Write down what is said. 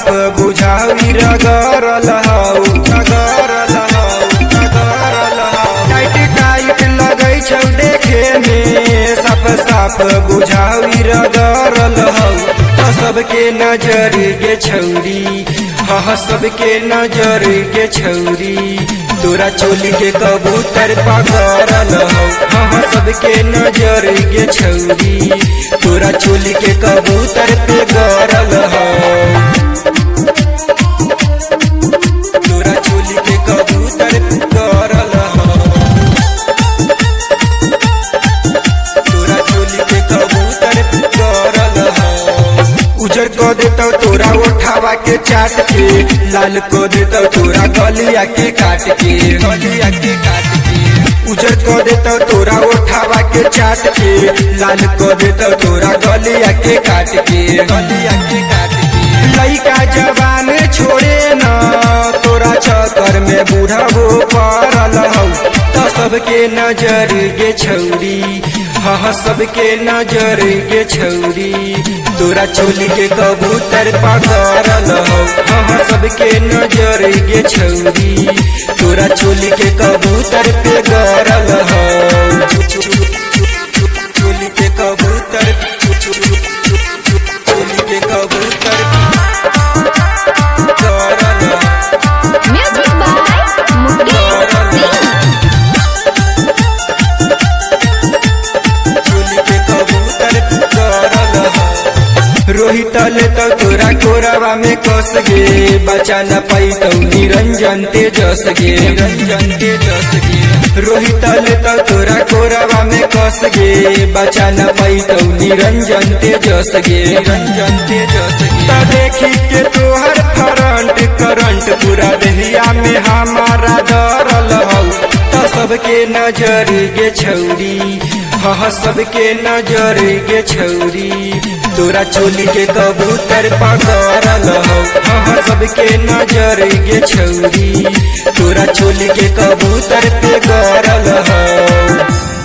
बुझावी रगरल हौ tight tight लगै छौ देखे में साफ बुझावी रगरल हौ सबके नजर गे छौरी हाँ सबके नजर गे छौरी तोरा चोली के कबूतर पकड़ल हौ हाँ सबके नजर गे छौरी तोरा चोली के कबूतर पे गड़ल हौ तोरा चोली के कबूतर पे गड़ल हौ तोरा चोली के कबूतर पे गड़ल हौ उजर को देता तोरा उठावा के चाट के लाल को देता तोरा गलिया के काट के उजर को देता तोरा उठावा के चाट के लाल को देता तोरा गलिया के काट के लइका जवान छोड़े न तोरा चक्कर में बूढ़ा हो पड़ल हौ तो सबके नजर गे छौरी हाँ सबके नजर गे छौरी तोरा चोली के कबूतर पकड़ल हौ हाँ सबके नजर गे छौरी तोरा चोली के कबूतर पे गड़ल हौ चोली के कबूतर चोली के कबूतर गड़ल हौ Music by Mukesh Singh. Rohit ले तो तोरा कोरावा में कस गे बचा न पाई तो निरंजन तेजस गे रोहित ले तो तोरा कोरावा में कस गे बचा न पाई तो निरंजन तेजस गे तो देखी के तोहर फ्रंट करंट पूरा दहिया में हमारा डरल हौ तो सबके नजर गे छौरी हाँ सबके नजर गे छौरी तोरा चोली के कबूतर पकड़ल हौ हाँ सबके नजर गे छौरी तोरा चोली के कबूतर पे गड़ल हौ।